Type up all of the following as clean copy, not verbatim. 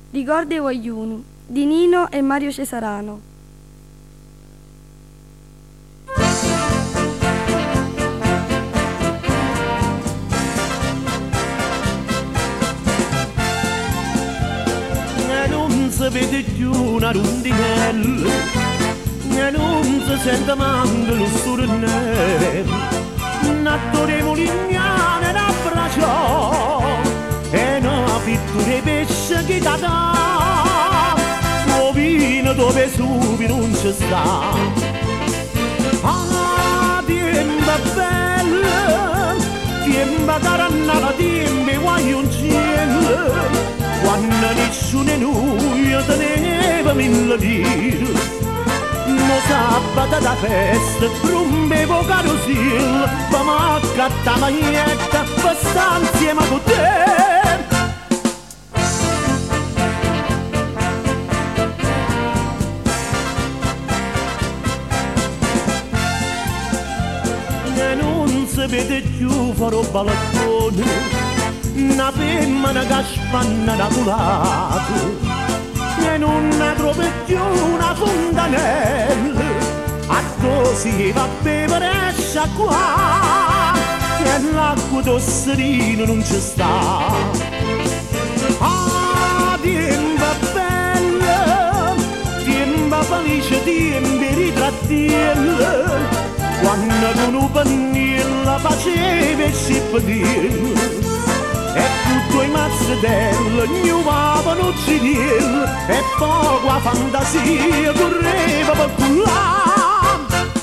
Ricordi Vogliuni di Nino e Mario Cesarano. E non si vede più una rondinella, e non si sente manco lo stornello. Nattore Molignano in abbraccio e una pittura pesce che da suo vino dove subi non ci sta. Ah, tempo bello, tempo carannata, tempo guaglioncino, quando nessuno di noi teneva 1000 lire. Mo sabato da festa, rompevo carosil, famo accatta maglietta, per stare insieme con te. E non si vede più farò balcone, una femmina che spanna da culato. E non ne trovo più una fontanella, a così va a bere e sciacquà, e l'acqua d'osserino non ci sta. Ah, tempo bello, tempo felice, tempo ritrattiello, quando con un pannello faceva il scippetello. E tutto i mazzedelli gnuvavano uccidielli, e poco a fantasia correva per cullare.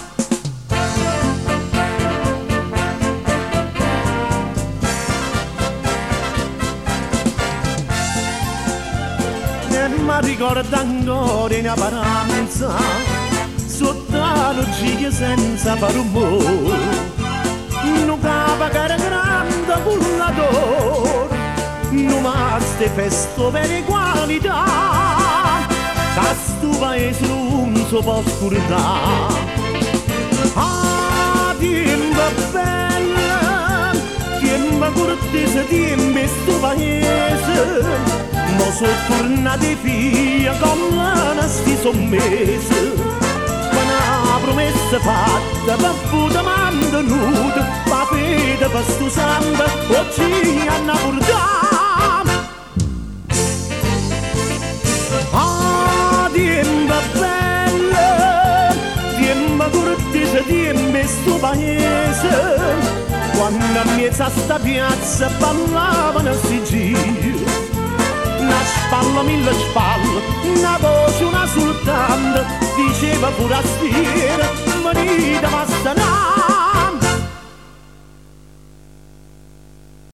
E mi ricordo ancora in apparenza, sotto la luce senza fare rumore, non capa che era grande cullatore, non ma ste feste per qualità, da sto paese non si può scordare. Ah, tempo bello, tempo cortese, tempo sto paese, ma sono tornati via con la sti sommese. Una promessa fatta per poter mantenuta, ma fede per sto sangue oggi hanno portato. Ah, tempo bello, tempo cortese, tempo sto paese, quando a mezzo a sta piazza ballavano sti giri. Una spalla, 1000 spalle, una voce, una soltanto, diceva pure a stiera, venite a stanare.